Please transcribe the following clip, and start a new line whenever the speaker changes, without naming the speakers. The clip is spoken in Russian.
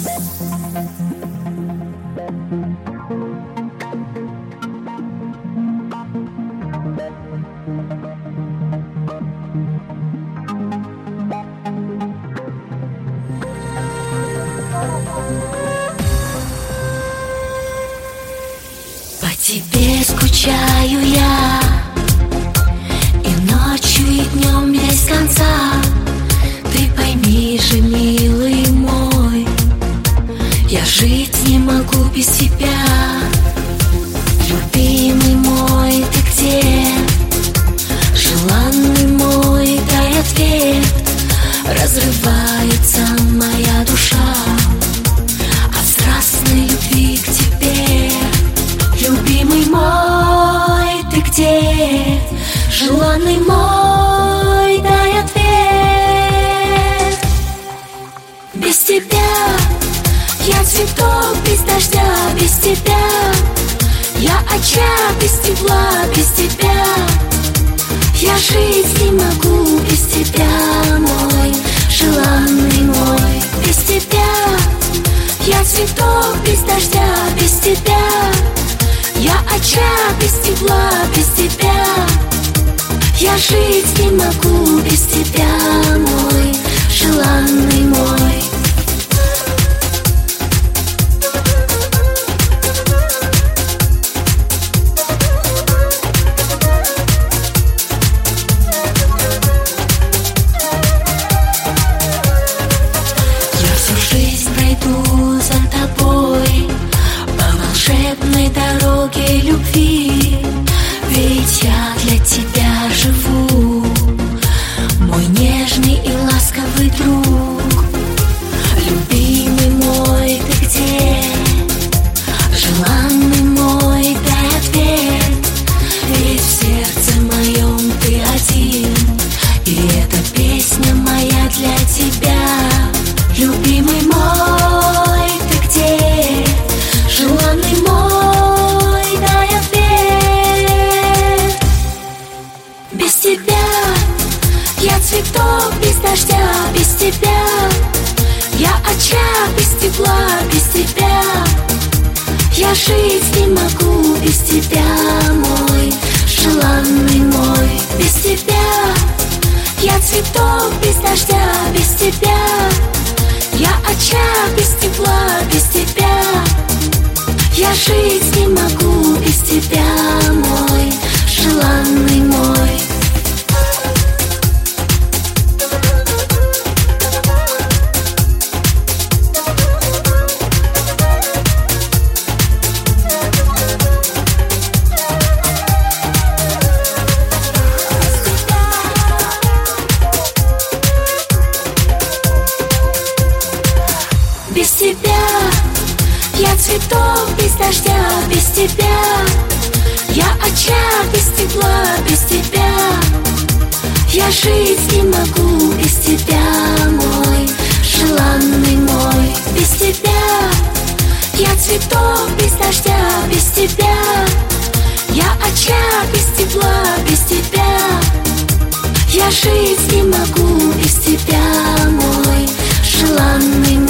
По тебе скучаю я и ночью, и днем без конца. Ты пойми же, милый мой, я жить не могу без тебя. Любимый мой, ты где? Желанный мой, дай ответ. Разрывается моя душа от страстной любви к тебе. Любимый мой, ты где? Желанный мой, дай ответ. Без тебя я цветок без дождя, без тебя я очаг без тепла, без тебя я жить не могу, без тебя, мой желанный мой. Без тебя я цветок без дождя, без тебя я очаг без тепла, без тебя я жить не могу, без тебя, мой желанный мой. Пройду за тобой по волшебной дороге любви, ведь я для тебя живу, мой нежный и ласковый друг. Любимый мой, ты где? Желанный мой, дай ответ, ведь в сердце моем ты один, и эта песня моя для тебя. Любимый мой, ты где? Желанный мой, дай ответ. Без тебя я цветок без дождя, без тебя я очаг без тепла, без тебя я жить не могу, без тебя, мой желанный мой. Без тебя я цветок без дождя, без тебя я очаг без тепла, без тебя я жить не могу, без тебя, мой желанный мой. Без тебя я цветок без дождя, без тебя я очаг без тепла, без тебя я жить не могу, без тебя, мой желанный мой. Без тебя я цветок без дождя, без тебя я очаг без тепла, без тебя я жить не могу, без тебя, мой желанный мой.